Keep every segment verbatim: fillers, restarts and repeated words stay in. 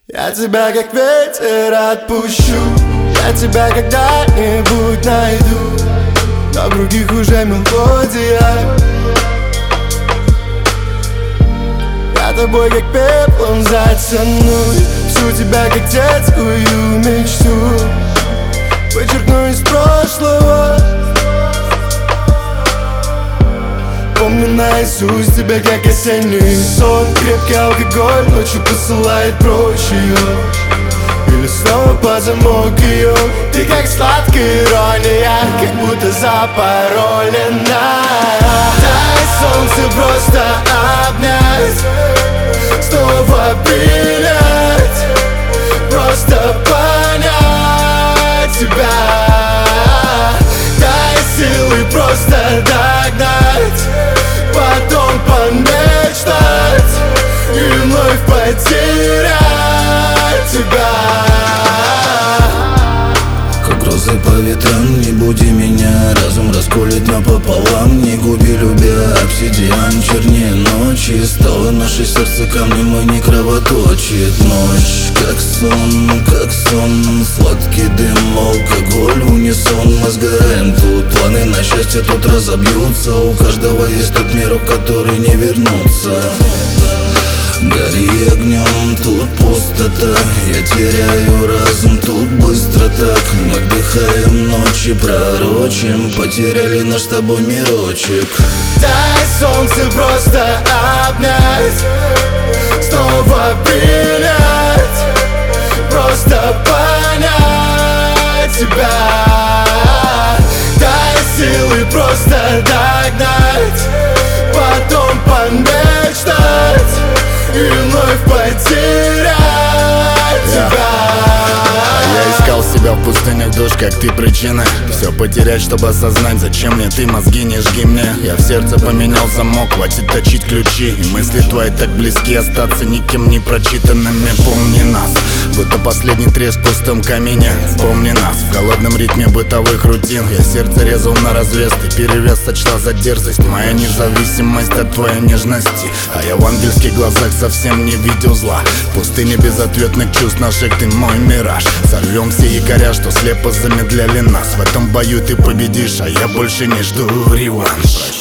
Я тебя как ветер отпущу, я тебя когда-нибудь найду, но в других уже мелодия. Я тобой как пеплом затянусь, всю тебя как детскую мечту вычеркну из прошлого. Помню наизусть тебя как осенний сон. Крепкий алкоголь ночью посылает прочь ее, или снова под замок ее. Ты как сладкая ирония, как будто запаролена. Дай солнце просто обнять, снова принять, просто понять тебя. Дай силы просто догнать, потом помечтать и вновь потерять тебя. Как розы по ветрам, не буди меня, разум расколет напополам. Не губи, любя, обсидиан чернее ночи. Стало наше сердце камнем и не кровоточит. Ночь, как сон, как сон, сладкий дым, алкоголь, унисон. Мы сгораем тут, планы на счастье тут разобьются. У каждого есть тот мир, в который не вернуться. Гори огнем, тут пустота, я теряю разум, тут быстро так. Мы вдыхаем ночи, пророчим, потеряли наш с тобой мирочек. Дай солнце просто обнять, снова принять, просто понять тебя. Дай силы просто догнать, потом помечтать и вновь потерять тебя. Я искал себя в пустынях душ, как ты причина. Все потерять, чтобы осознать, зачем мне ты, мозги не жги мне. Я в сердце поменял замок, хватит точить ключи. И мысли твои так близки, остаться никем не прочитанными. Помни нас, будто последний треск в пустом камине. Помни нас, в голодном ритме бытовых рутин. Я сердце резал на развес, ты перевес сочла за дерзость. Моя независимость от твоей нежности, а я в ангельских глазах совсем не видел зла. В пустыне безответных чувств наших ты мой мираж. Сорвем все якоря, что слепо замедляли нас. В этом бою ты победишь, а я больше не жду реванш.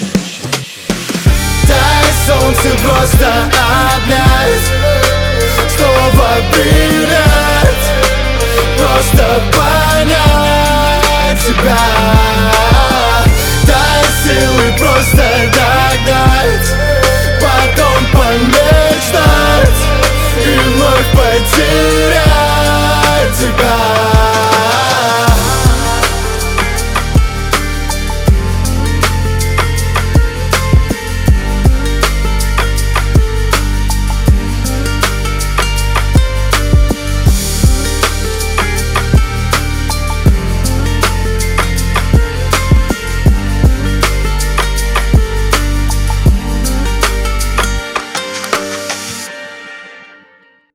Дай солнце просто обнять, снова принять, просто понять тебя. Дай силы просто догнать, потом помечтать и вновь потерять